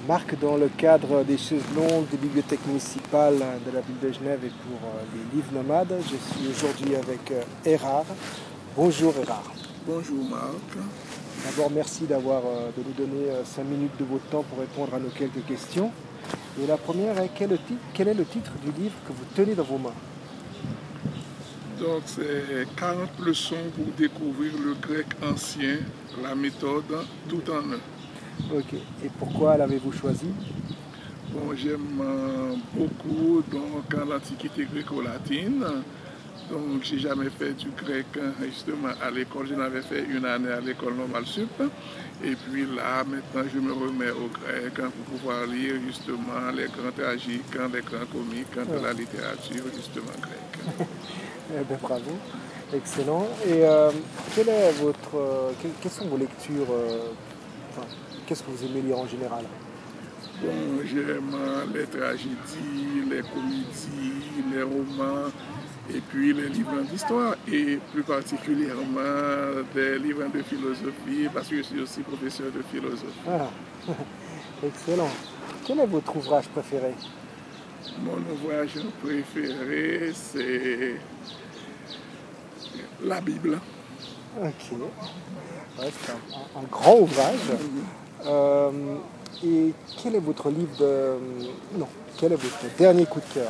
Marc, dans le cadre des choses longues des bibliothèques municipales de la ville de Genève et pour les livres nomades, je suis aujourd'hui avec Erard. Bonjour Erard. Bonjour Marc. D'abord, merci de nous donner 5 minutes de votre temps pour répondre à nos quelques questions. Et la première est quel est le titre du livre que vous tenez dans vos mains? Donc c'est 40 leçons pour découvrir le grec ancien, la méthode tout en un. Ok. Et pourquoi l'avez-vous choisi? Bon, j'aime beaucoup donc l'antiquité gréco-latine. Donc j'ai jamais fait du grec justement à l'école. Je n'avais fait une année à l'école normale sup. Et puis là, maintenant, je me remets au grec pour pouvoir lire justement les grands tragiques, les grands comiques de la littérature justement grecque. Eh bien, bravo, excellent. Et quelles sont vos lectures enfin, qu'est-ce que vous aimez lire en général? Bon, j'aime les tragédies, les comédies, les romans et puis les livres d'histoire et plus particulièrement des livres de philosophie parce que je suis aussi professeur de philosophie. Ah, excellent. Quel est votre ouvrage préféré? Mon ouvrage préféré, c'est la Bible. Ok, ouais, c'est un grand ouvrage. Et quel est votre livre de... Non, quel est votre dernier coup de cœur?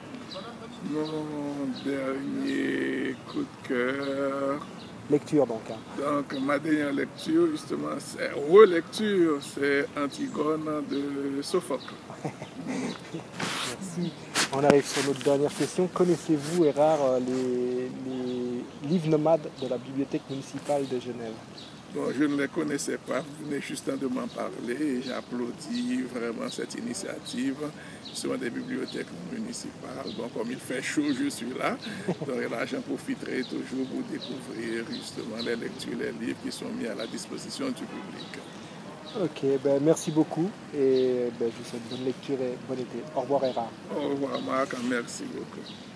Mon dernier coup de cœur. Lecture donc. Hein. Donc ma dernière lecture, justement, c'est relecture, c'est Antigone de Sophocle. Merci. On arrive sur notre dernière question. Connaissez-vous, Erard, les livres nomades de la bibliothèque municipale de Genève? Bon, je ne les connaissais pas, vous venez juste de m'en parler et j'applaudis vraiment cette initiative sur des bibliothèques municipales. Donc comme il fait chaud, je suis là. Donc là, j'en profiterai toujours pour découvrir justement les lectures, les livres qui sont mis à la disposition du public. Ok, ben merci beaucoup et ben, je vous souhaite bonne lecture et bon été. Au revoir Erard. Au revoir Marc, merci beaucoup.